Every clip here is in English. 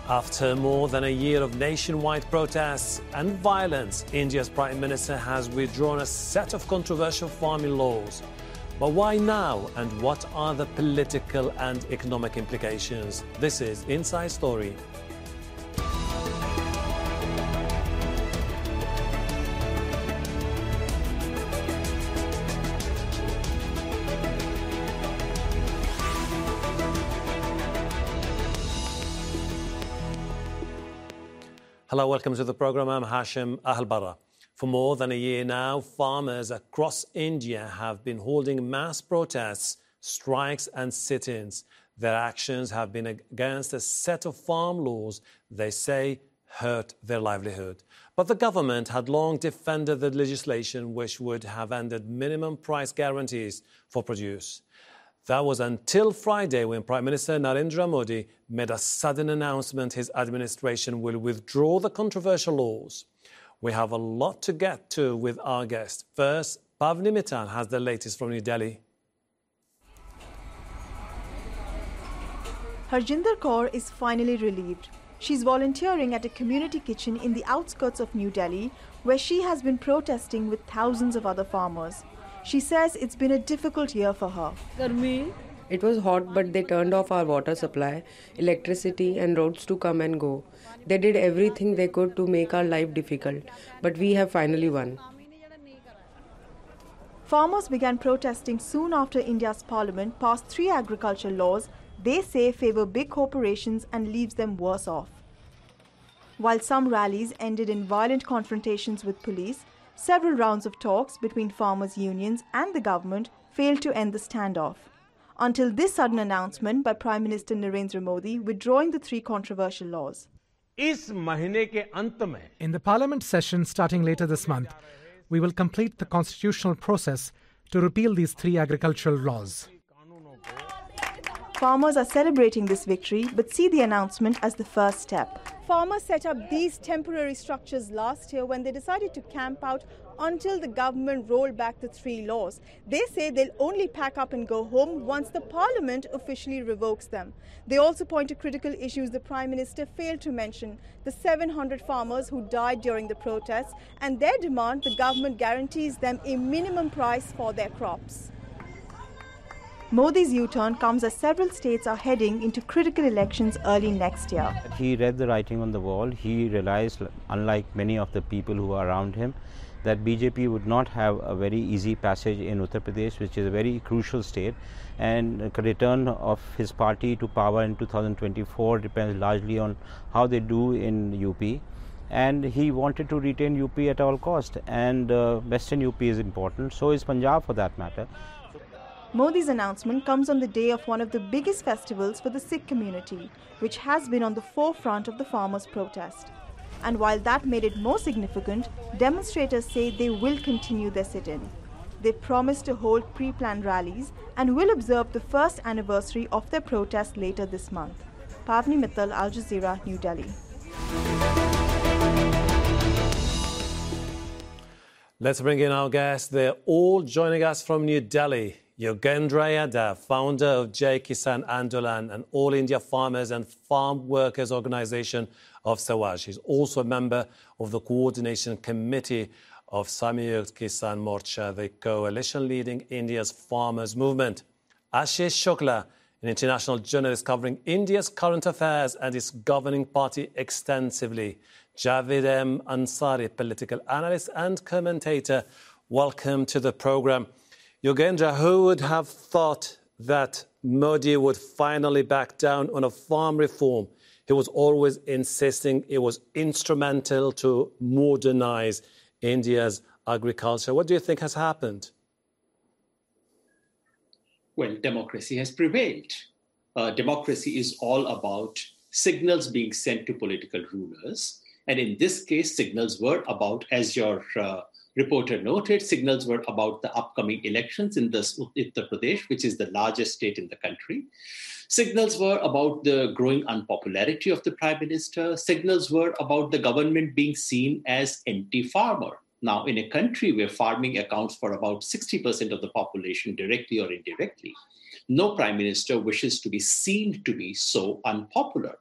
After more than a year of nationwide protests and violence, India's Prime Minister has withdrawn a set of controversial farming laws. But why now, and what are the political and economic implications? This is Inside Story. Hello, welcome to the program. I'm Hashim Ahlbara. For more than a year now, farmers across India have been holding mass protests, strikes and sit-ins. Their actions have been against a set of farm laws they say hurt their livelihood. But the government had long defended the legislation which would have ended minimum price guarantees for produce. That was until Friday when Prime Minister Narendra Modi made a sudden announcement his administration will withdraw the controversial laws. We have a lot to get to with our guest. First, Pavni Mittal has the latest from New Delhi. Harjinder Kaur is finally relieved. She's volunteering at a community kitchen in the outskirts of New Delhi, where she has been protesting with thousands of other farmers. She says it's been a difficult year for her. It was hot, but they turned off our water supply, electricity and roads to come and go. They did everything they could to make our life difficult, but we have finally won. Farmers began protesting soon after India's parliament passed 3 agriculture laws they say favour big corporations and leaves them worse off. While some rallies ended in violent confrontations with police, several rounds of talks between farmers' unions and the government failed to end the standoff. Until this sudden announcement by Prime Minister Narendra Modi withdrawing the 3 controversial laws. In the Parliament session starting later this month, we will complete the constitutional process to repeal these 3 agricultural laws. Farmers are celebrating this victory but see the announcement as the first step. Farmers set up these temporary structures last year when they decided to camp out until the government rolled back the 3 laws. They say they'll only pack up and go home once the parliament officially revokes them. They also point to critical issues the Prime Minister failed to mention: the 700 farmers who died during the protests and their demand the government guarantees them a minimum price for their crops. Modi's U-turn comes as several states are heading into critical elections early next year. He read the writing on the wall. He realized, unlike many of the people who are around him, that BJP would not have a very easy passage in Uttar Pradesh, which is a very crucial state, and the return of his party to power in 2024 depends largely on how they do in UP. And he wanted to retain UP at all cost, and Western UP is important, so is Punjab for that matter. Modi's announcement comes on the day of one of the biggest festivals for the Sikh community, which has been on the forefront of the farmers' protest. And while that made it more significant, demonstrators say they will continue their sit-in. They promise to hold pre-planned rallies and will observe the first anniversary of their protest later this month. Pavni Mittal, Al Jazeera, New Delhi. Let's bring in our guests. They're all joining us from New Delhi. Yogendra Yadav, founder of Jai Kisan Andolan, an All India Farmers and Farm Workers Organisation of Sawaj. He's also a member of the Coordination Committee of Samyukt Kisan Morcha, the coalition leading India's farmers' movement. Ashish Shukla, an international journalist covering India's current affairs and its governing party extensively. Javed M. Ansari, political analyst and commentator. Welcome to the programme. Yogendra, who would have thought that Modi would finally back down on a farm reform? He was always insisting it was instrumental to modernize India's agriculture. What do you think has happened? Well, democracy has prevailed. Democracy is all about signals being sent to political rulers. And in this case, signals were about, as your reporter noted, signals were about the upcoming elections in Uttar Pradesh, which is the largest state in the country. Signals were about the growing unpopularity of the Prime Minister. Signals were about the government being seen as anti-farmer. Now, in a country where farming accounts for about 60% of the population directly or indirectly, no Prime Minister wishes to be seen to be so unpopular.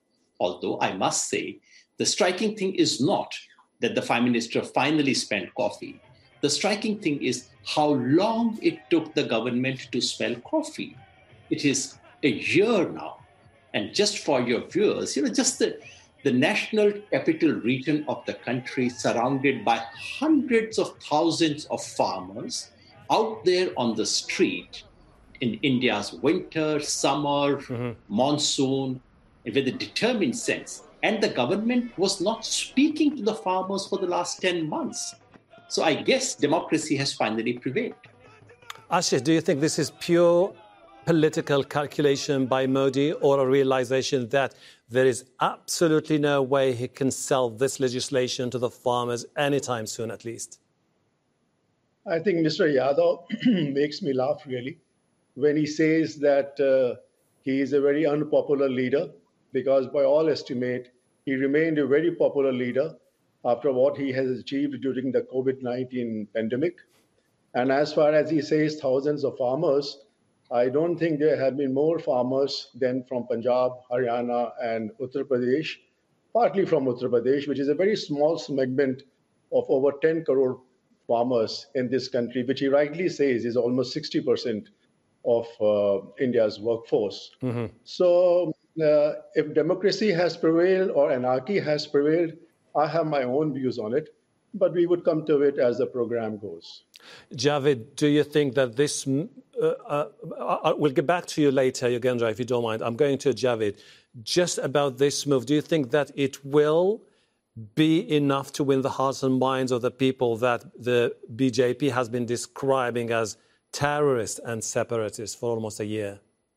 Although I must say, the striking thing is not that the Prime Minister finally spent coffee. The striking thing is how long it took the government to spell coffee. It is a year now. And just for your viewers, just the national capital region of the country surrounded by hundreds of thousands of farmers out there on the street in India's winter, summer, monsoon, with a determined sense. And the government was not speaking to the farmers for the last 10 months. So I guess democracy has finally prevailed. Ashish, do you think this is pure political calculation by Modi or a realization that there is absolutely no way he can sell this legislation to the farmers anytime soon, at least? I think Mr. Yadav makes me laugh, really, when he says that he is a very unpopular leader, because by all estimate, he remained a very popular leader after what he has achieved during the COVID-19 pandemic. And as far as he says thousands of farmers, I don't think there have been more farmers than from Punjab, Haryana, and Uttar Pradesh, partly from Uttar Pradesh, which is a very small segment of over 10 crore farmers in this country, which he rightly says is almost 60% of India's workforce. So if democracy has prevailed or anarchy has prevailed, I have my own views on it, but we would come to it as the program goes. Javed, do you think that this... we'll get back to you later, Yogendra, if you don't mind. I'm going to Javed. Just about this move, do you think that it will be enough to win the hearts and minds of the people that the BJP has been describing as terrorists and separatists for almost a year?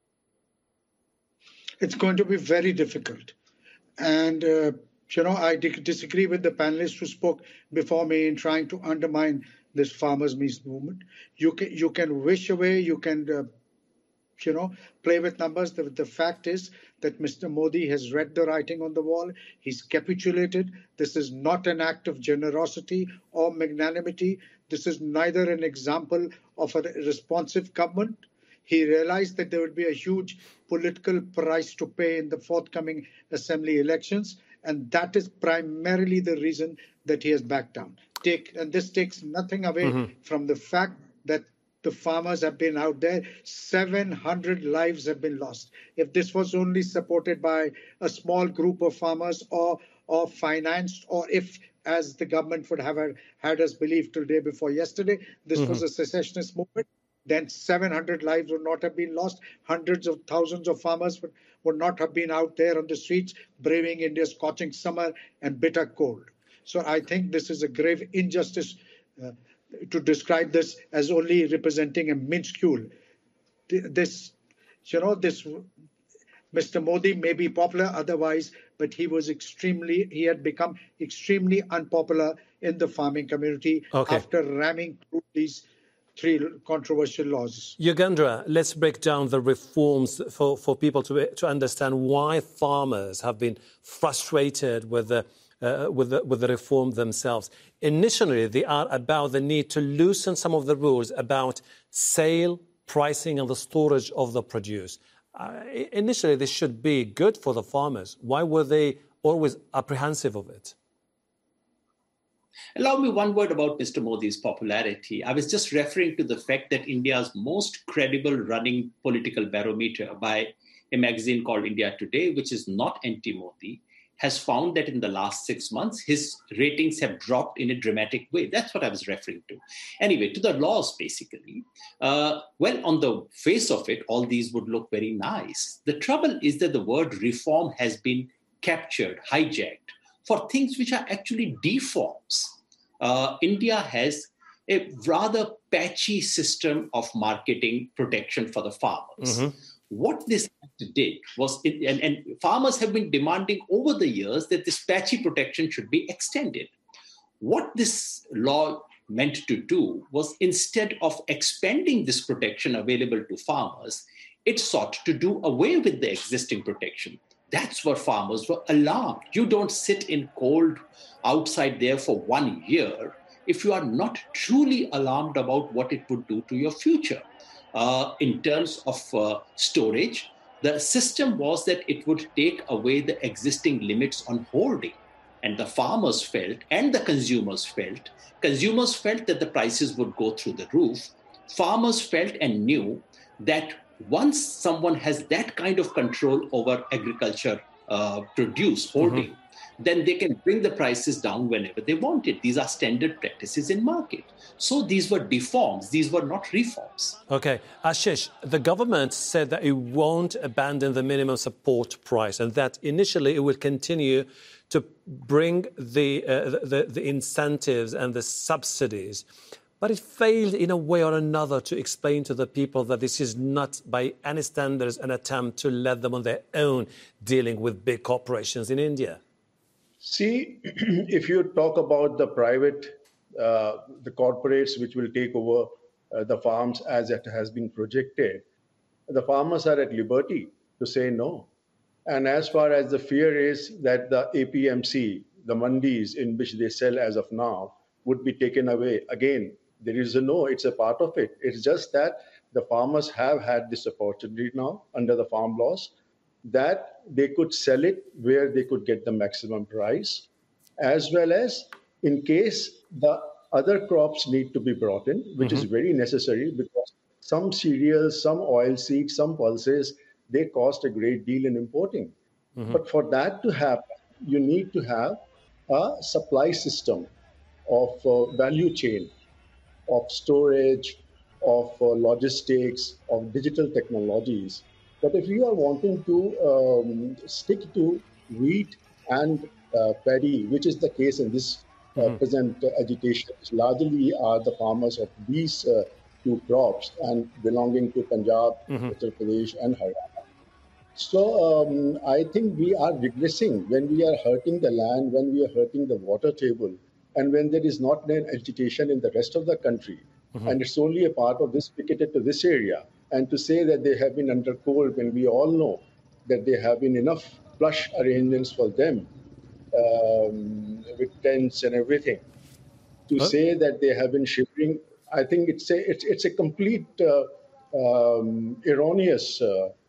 It's going to be very difficult. And, I disagree with the panelists who spoke before me in trying to undermine this farmers' movement. You can wish away, you can, play with numbers. The fact is that Mr. Modi has read the writing on the wall. He's capitulated. This is not an act of generosity or magnanimity. This is neither an example of a responsive government. He realized that there would be a huge political price to pay in the forthcoming assembly elections, and that is primarily the reason that he has backed down. And this takes nothing away from the fact that the farmers have been out there. 700 lives have been lost. If this was only supported by a small group of farmers or financed, or if, as the government would have had us believe till day before yesterday, this was a secessionist movement, then 700 lives would not have been lost. Hundreds of thousands of farmers would not have been out there on the streets braving India's scorching summer and bitter cold. So I think this is a grave injustice to describe this as only representing a minuscule. Mr. Modi may be popular otherwise, but he had become extremely unpopular in the farming community after ramming through these 3 controversial laws. Yogendra, let's break down the reforms for people to understand why farmers have been frustrated with the reform themselves. Initially, they are about the need to loosen some of the rules about sale, pricing, and the storage of the produce. Initially, this should be good for the farmers. Why were they always apprehensive of it? Allow me one word about Mr. Modi's popularity. I was just referring to the fact that India's most credible running political barometer by a magazine called India Today, which is not anti-Modi, has found that in the last 6 months, his ratings have dropped in a dramatic way. That's what I was referring to. Anyway, to the laws, basically. On the face of it, all these would look very nice. The trouble is that the word reform has been captured, hijacked, for things which are actually deforms. India has a rather patchy system of marketing protection for the farmers. What this did was, and farmers have been demanding over the years that this patchy protection should be extended. What this law meant to do was, instead of expanding this protection available to farmers, it sought to do away with the existing protection. That's where farmers were alarmed. You don't sit in cold outside there for 1 year if you are not truly alarmed about what it would do to your future. In terms of storage, The system was that it would take away the existing limits on holding. And the farmers felt, and the consumers felt that the prices would go through the roof. Farmers felt and knew that once someone has that kind of control over agriculture produce, holding, then they can bring the prices down whenever they want it. These are standard practices in market. So these were deforms. These were not reforms. Okay. Ashish, the government said that it won't abandon the minimum support price and that initially it will continue to bring the incentives and the subsidies. But it failed in a way or another to explain to the people that this is not by any standards an attempt to let them on their own dealing with big corporations in India. See, if you talk about the private, the corporates which will take over the farms as it has been projected, the farmers are at liberty to say no. And as far as the fear is that the APMC, the mandis in which they sell as of now, would be taken away, again, there is a no, it's a part of it. It's just that the farmers have had this opportunity now under the farm laws that they could sell it where they could get the maximum price, as well as in case the other crops need to be brought in, which is very necessary because some cereals, some oil seeds, some pulses, they cost a great deal in importing. But for that to happen, you need to have a supply system of value chain, of storage, of logistics, of digital technologies. But if you are wanting to stick to wheat and paddy, which is the case in this present agitation, which largely are the farmers of these two crops and belonging to Punjab, Uttar Pradesh and Haryana. So I think we are regressing when we are hurting the land, when we are hurting the water table, and when there is not an agitation in the rest of the country. And it's only a part of this picketed to this area. And to say that they have been under cold when we all know that there have been enough plush arrangements for them with tents and everything. To say that they have been shivering, I think it's a complete erroneous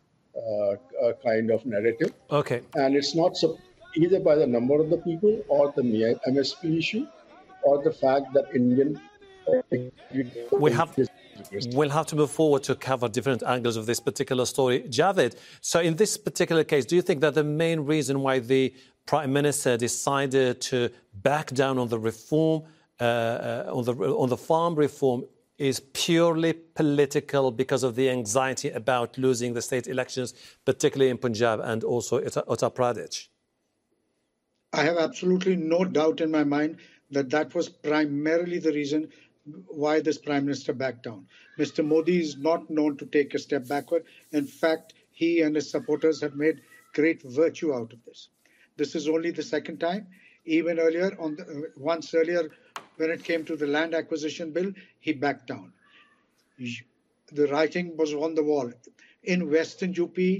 kind of narrative. Okay. And it's not either by the number of the people or the MSP issue or the fact that Indian... We'll have to move forward to cover different angles of this particular story. Javed, so in this particular case, do you think that the main reason why the Prime Minister decided to back down on the reform, on the farm reform, is purely political because of the anxiety about losing the state elections, particularly in Punjab and also Uttar Pradesh? I have absolutely no doubt in my mind that was primarily the reason why this Prime Minister backed down. Mr. Modi is not known to take a step backward. In fact, he and his supporters have made great virtue out of this. This is only the second time. Even earlier, once earlier, when it came to the land acquisition bill, he backed down. The writing was on the wall. In Western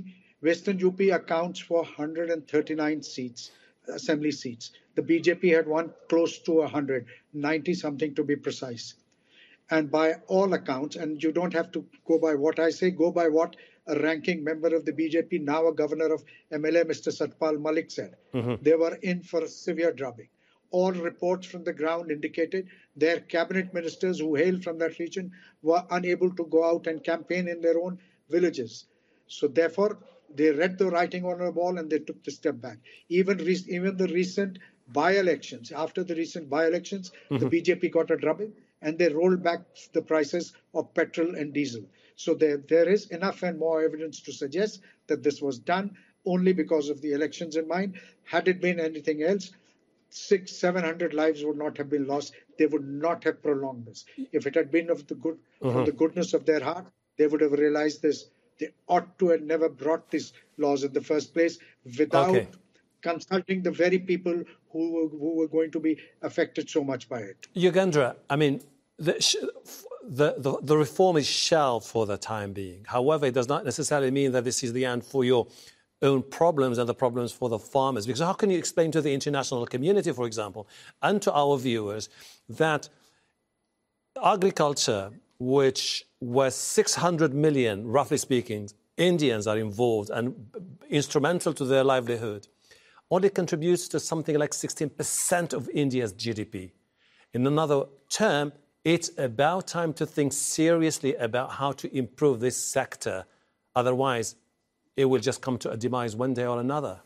UP accounts for 139 seats, assembly seats. The BJP had one close to 100, 90 something to be precise. And by all accounts, and you don't have to go by what I say, go by what a ranking member of the BJP, now a governor of MLA, Mr. Satpal Malik said. They were in for a severe drubbing. All reports from the ground indicated their cabinet ministers who hail from that region were unable to go out and campaign in their own villages. So therefore, they read the writing on the wall and they took the step back. Even the recent by-elections, after the recent by-elections, the BJP got a drubbing and they rolled back the prices of petrol and diesel. So there is enough and more evidence to suggest that this was done only because of the elections in mind. Had it been anything else, 600-700 lives would not have been lost. They would not have prolonged this. If it had been of the good, from the goodness of their heart, they would have realized this. They ought to have never brought these laws in the first place without consulting the very people who were going to be affected so much by it. Yogendra, I mean, the reform is shelved for the time being. However, it does not necessarily mean that this is the end for your own problems and the problems for the farmers. Because how can you explain to the international community, for example, and to our viewers that agriculture, which was 600 million, roughly speaking, Indians are involved and instrumental to their livelihood, only contributes to something like 16% of India's GDP. In another term, it's about time to think seriously about how to improve this sector. Otherwise, it will just come to a demise one day or another.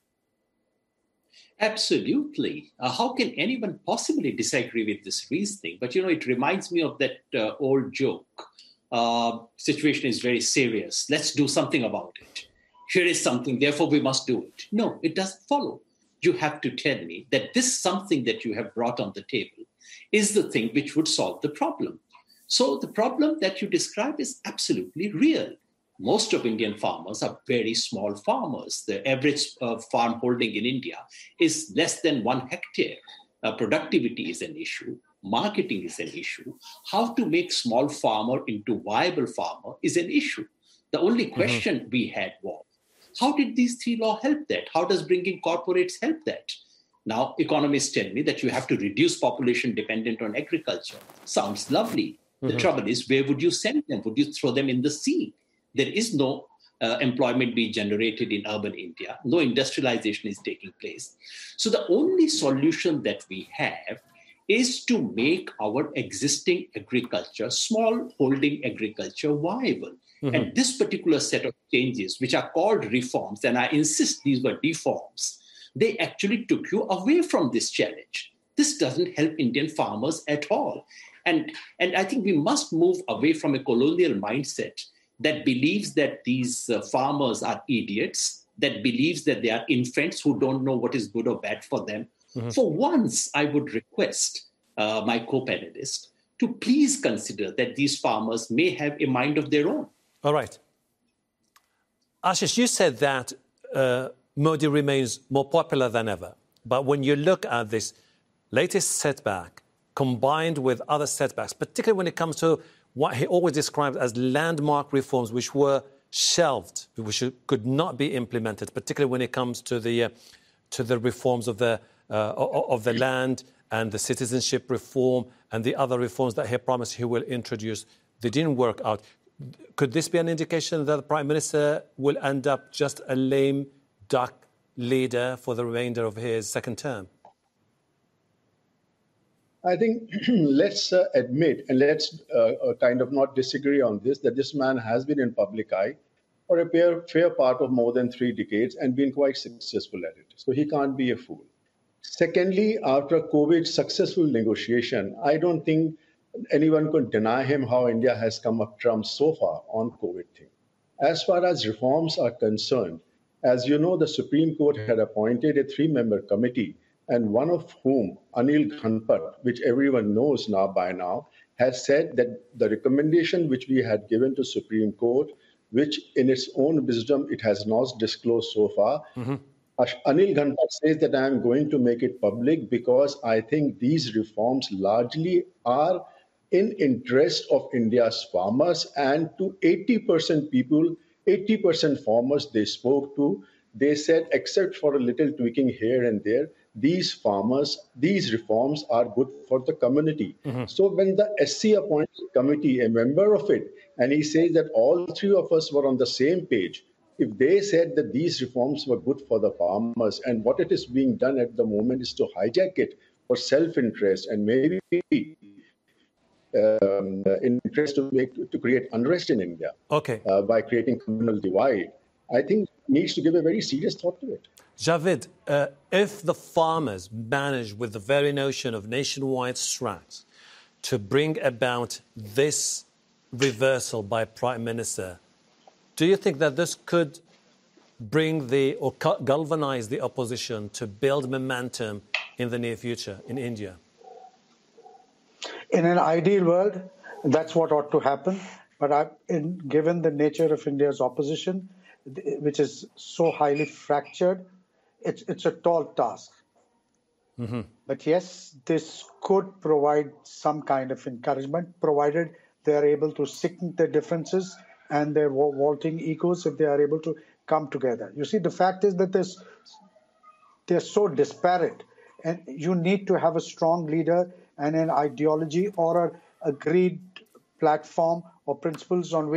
Absolutely. How can anyone possibly disagree with this reasoning? But, it reminds me of that old joke. Situation is very serious. Let's do something about it. Here is something, therefore we must do it. No, it doesn't follow. You have to tell me that this something that you have brought on the table is the thing which would solve the problem. So the problem that you describe is absolutely real. Most of Indian farmers are very small farmers. The average farm holding in India is less than 1 hectare. Productivity is an issue. Marketing is an issue. How to make small farmer into viable farmer is an issue. The only question we had was, how did these 3 laws help that? How does bringing corporates help that? Now, economists tell me that you have to reduce population dependent on agriculture. Sounds lovely. The trouble is, where would you send them? Would you throw them in the sea? There is no employment being generated in urban India. No industrialization is taking place. So the only solution that we have is to make our existing agriculture, small holding agriculture, viable. And this particular set of changes, which are called reforms, and I insist these were deforms, they actually took you away from this challenge. This doesn't help Indian farmers at all. And I think we must move away from a colonial mindset that believes that these farmers are idiots, that believes that they are infants who don't know what is good or bad for them. For once, I would request my co-panelist to please consider that these farmers may have a mind of their own. All right. Ashish, you said that Modi remains more popular than ever. But when you look at this latest setback, combined with other setbacks, particularly when it comes to what he always described as landmark reforms, which were shelved, which could not be implemented, particularly when it comes to the reforms of the land and the citizenship reform and the other reforms that he promised he will introduce. They didn't work out. Could this be an indication that the Prime Minister will end up just a lame duck leader for the remainder of his second term? I think let's admit, and let's kind of not disagree on this, that this man has been in public eye for a fair part of more than 3 decades and been quite successful at it. So he can't be a fool. Secondly, after COVID's successful negotiation, I don't think anyone could deny him how India has come up trumps so far on COVID thing. As far as reforms are concerned, as you know, the Supreme Court had appointed a 3-member committee, and one of whom, Anil Ghanpat, which everyone knows now by now, has said that the recommendation which we had given to Supreme Court, which in its own wisdom it has not disclosed so far, Anil Ghanpat says that I am going to make it public because I think these reforms largely are in interest of India's farmers, and to 80% people, 80% farmers they spoke to, they said, except for a little tweaking here and there, these reforms are good for the community. So when the SC appointed committee, a member of it, and he says that all 3 of us were on the same page, if they said that these reforms were good for the farmers, and what it is being done at the moment is to hijack it for self-interest and maybe interest to create unrest in India by creating communal divide, I think needs to give a very serious thought to it. Javed, if the farmers manage with the very notion of nationwide strikes to bring about this reversal by Prime Minister, do you think that this could bring or galvanize the opposition to build momentum in the near future in India? In an ideal world, that's what ought to happen. But given the nature of India's opposition, which is so highly fractured, it's a tall task. But yes, this could provide some kind of encouragement, provided they are able to sicken their differences and their vaulting egos, if they are able to come together. You see, the fact is that they're so disparate, and you need to have a strong leader and an ideology or an agreed platform or principles on which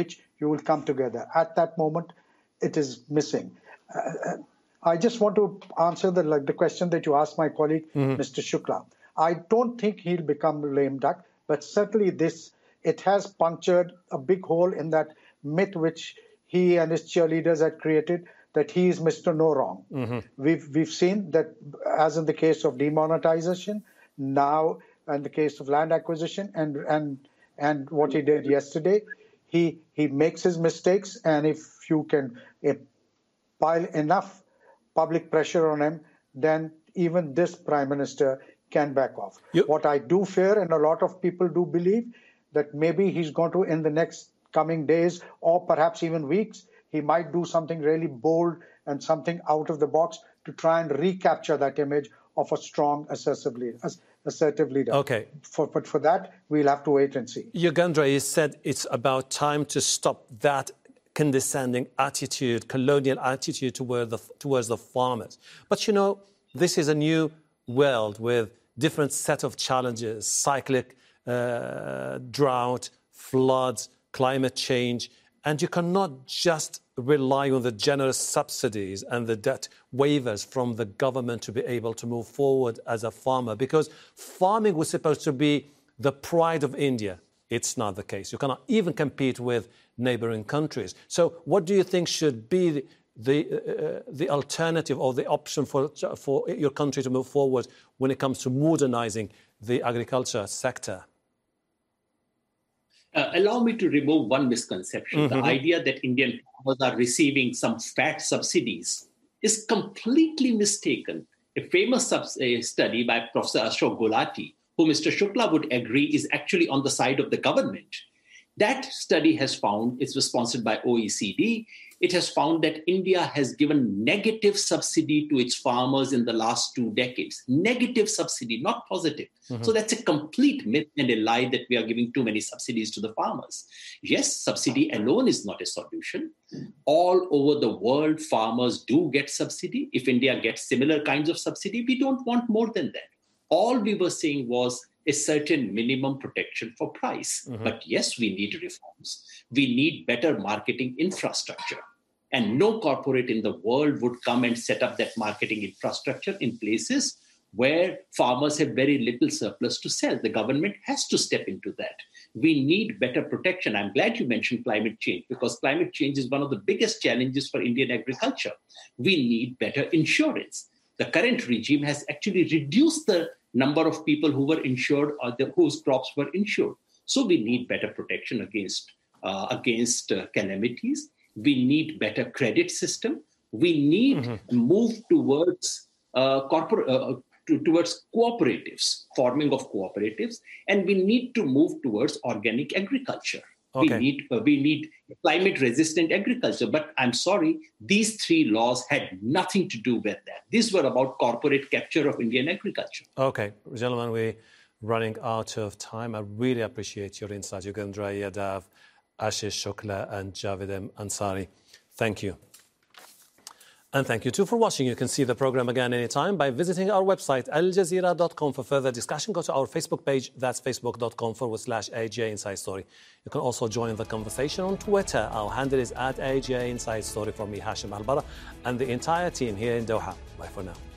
you will come together. At that moment, it is missing. I just want to answer the question that you asked my colleague, Mr. Shukla. I don't think he'll become a lame duck, but certainly it has punctured a big hole in that myth which he and his cheerleaders had created, that he is Mr. No Wrong. We've seen that, as in the case of demonetization, now in the case of land acquisition, and what he did yesterday, he makes his mistakes, and if you can pile enough public pressure on him, then even this Prime Minister can back off. What I do fear, and a lot of people do believe, that maybe he's going to, in the next coming days or perhaps even weeks, he might do something really bold and something out of the box to try and recapture that image of a strong, assertive leader. Okay. But for that, we'll have to wait and see. Yogendra, you said it's about time to stop that condescending attitude, colonial attitude towards the farmers. But, this is a new world with different set of challenges, cyclic drought, floods, climate change, and you cannot just rely on the generous subsidies and the debt waivers from the government to be able to move forward as a farmer, because farming was supposed to be the pride of India. It's not the case. You cannot even compete with neighboring countries. So what do you think should be the alternative or the option for your country to move forward when it comes to modernizing the agriculture sector? Allow me to remove one misconception. The idea that Indian farmers are receiving some fat subsidies is completely mistaken. A famous study by Professor Ashok Gulati, who Mr. Shukla would agree is actually on the side of the government. That study has found, it's sponsored by OECD, it has found that India has given negative subsidy to its farmers in the last 2 decades. Negative subsidy, not positive. So that's a complete myth and a lie that we are giving too many subsidies to the farmers. Yes, subsidy alone is not a solution. All over the world, farmers do get subsidy. If India gets similar kinds of subsidy, we don't want more than that. All we were saying was a certain minimum protection for price. But yes, we need reforms. We need better marketing infrastructure. And no corporate in the world would come and set up that marketing infrastructure in places where farmers have very little surplus to sell. The government has to step into that. We need better protection. I'm glad you mentioned climate change, because climate change is one of the biggest challenges for Indian agriculture. We need better insurance. The current regime has actually reduced the number of people who were insured or whose crops were insured. So we need better protection against calamities. We need better credit system. We need move towards towards cooperatives, forming of cooperatives, and we need to move towards organic agriculture. Okay. We need climate-resistant agriculture. But I'm sorry, these 3 laws had nothing to do with that. These were about corporate capture of Indian agriculture. Okay, gentlemen, we're running out of time. I really appreciate your insight, Yogendra Yadav, Ashish Shukla, and Javed Ansari. Thank you. And thank you too for watching. You can see the program again anytime by visiting our website, aljazeera.com. For further discussion, go to our Facebook page. That's facebook.com/AJ Inside Story. You can also join the conversation on Twitter. Our handle is @AJ Inside Story. From me, Hashim Albara, and the entire team here in Doha. Bye for now.